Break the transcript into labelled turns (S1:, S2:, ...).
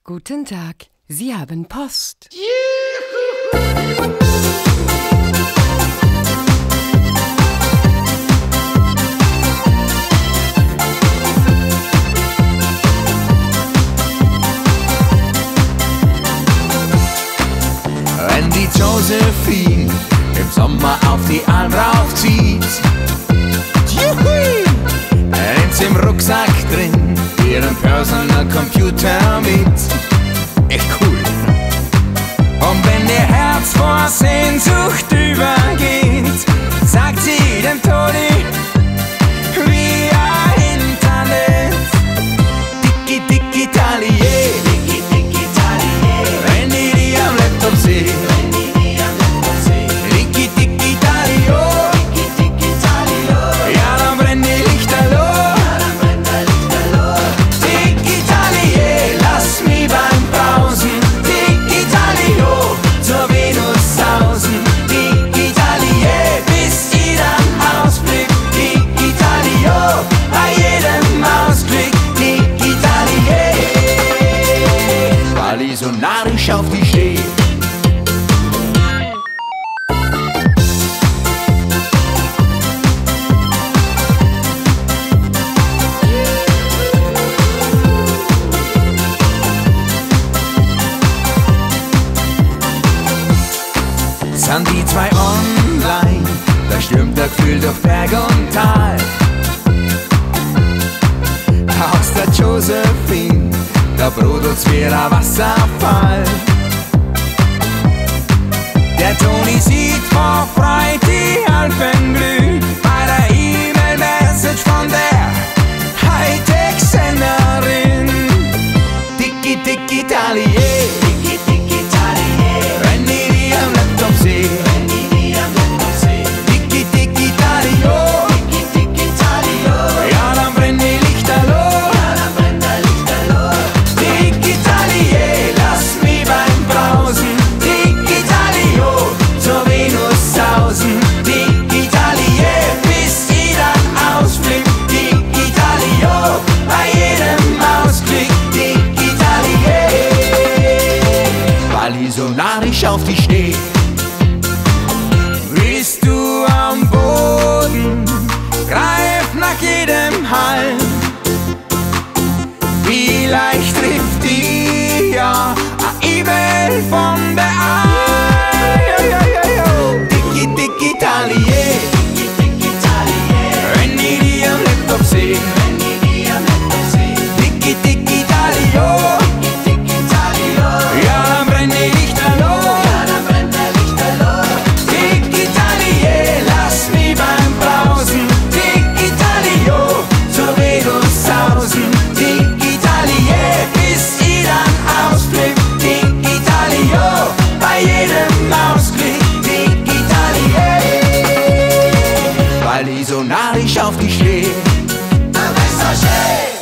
S1: Guten Tag, Sie haben Post.
S2: Wenn die Josephine im Sommer auf die Alm raufzieht, nimmt sie im Rucksack drin ihren Personal Computer mit. Echt cool. Und wenn ihr Herz vor Sehnsucht übergeht, sagt sie dem Toni via Internet: Dicki, dicki, Talier. Wenn die am Laptop sehen, Dicki, dicki, Talio. Ja, dann brennen die Lichterloh. Dicki, Talier, lass mich beim Pausen. Dicki, Talio, zur Venus sausen. Dicki, Talier, bis jeder Ausblick. Dicki, Talio, bei jedem Ausblick. Dicki, Talier, weil ich so narrisch auf dich steh. Sind die zwei online, da stürmt der Gefühl durch Berg und Tal. Aus der Josephine, da brodelt's wie ein Wasserfall. Der Toni sieht vor Freude die Alpen glühen bei der E-Mail-Message von der Hightech-Senderin. Dicki, dicki, Talier. Wenn die am Laptop sehen, Dicki, dicki, Talio. Ja, dann brennen die Lichterloh. Dicki, Talier, lass mich beim Brausen. Dicki, Talio, zur Venus sausen. Dicki, Talier, bis jeder Ausblick. Dicki, Talio, bei jedem Ausblick. Dicki, Talier, weil ich so narrisch auf dich steh. Bist du am Boden, greif nach jedem Hall. Vielleicht trifft die ja a E-Mail von der Dicki, dicki, Talier. Wenn die am Laptop sehen, Dicki, dicki, Talio. Ja, dann brennen die Lichterloh. Dicki, Talier, lass mich beim Brausen. Dicki, Talio, zur Venus sausen. Dicki, Talier, bis jeder Ausblick. Dicki, Talio, bei jedem Ausblick. Dicki, Talier, weil ich so narrisch auf dich steh. Du bist so schön.